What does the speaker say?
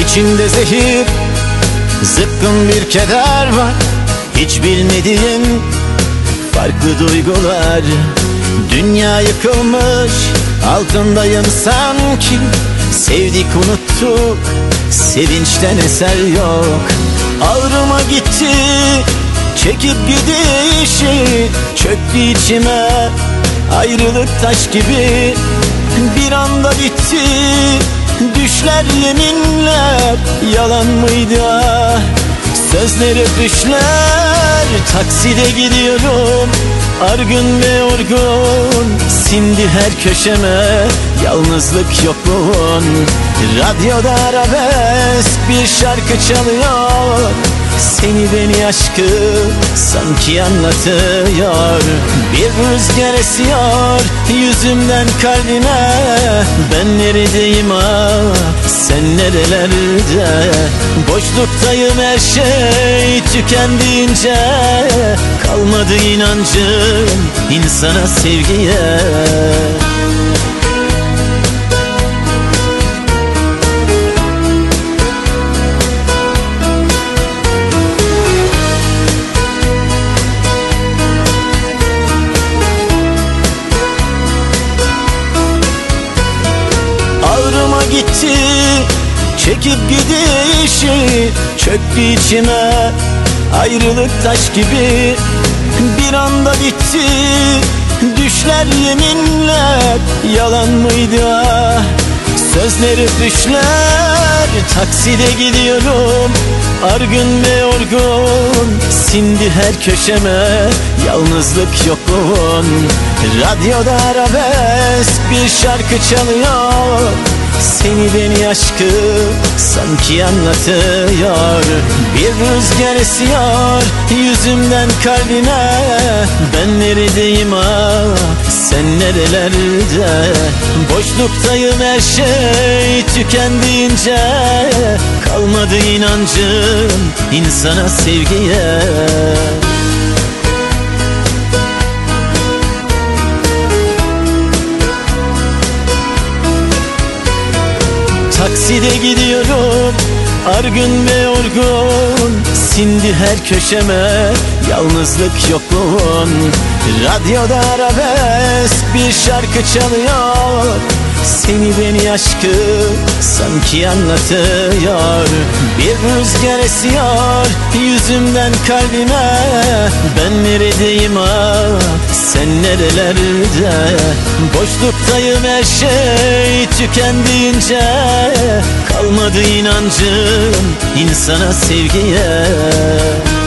İçimde zehir, zıpkın bir keder var. Hiç bilmediğim farklı duygular. Dünya yıkılmış, altındayım sanki. Sevdik unuttuk, sevinçten eser yok. Ağrıma gitti, çekip gidişi. Çöktü içime ayrılık taş gibi. Bir anda bitti, düşler yeminler yalan mıydı ah? Sözler öpüşler, takside gidiyorum argın ve yorgun. Sindi her köşeme yalnızlık yokluğun. Radyoda arabesk bir şarkı çalıyor. Seni beni aşkı sanki anlatıyor. Bir rüzgar esiyor yüzümden kalbime. Ben neredeyim ah, sen nerelerde? Boşluktayım, her şey tükendiğince. Kalmadı inancım insana, sevgiye. Ağrıma gitti, çekip gidişi. Çöktü içime ayrılık taş gibi. Bir anda bitti, düşler yeminler yalan mıydı ah? Sözler öpüşler, takside gidiyorum argın ve yorgun. Sindi her köşeme yalnızlık yokluğun. Radyoda arabesk bir şarkı çalıyor. Seni beni aşkı sanki anlatıyor. Bir rüzgar esiyor yüzümden kalbime. Ben neredeyim ah, sen nerelerde? Boşluktayım, her şey tükendiğince. Kalmadı inancım insana, sevgiye. Takside gidiyorum argın ve yorgun. Sindi her köşeme yalnızlık yokluğun. Radyoda arabesk bir şarkı çalıyor. Seni beni aşkı sanki anlatıyor. Bir rüzgar esiyor yüzümden kalbime. Ben neredeyim ah, sen nerelerde? Boşluktayım, her şey tükendiğince. Kalmadı inancım insana, sevgiye.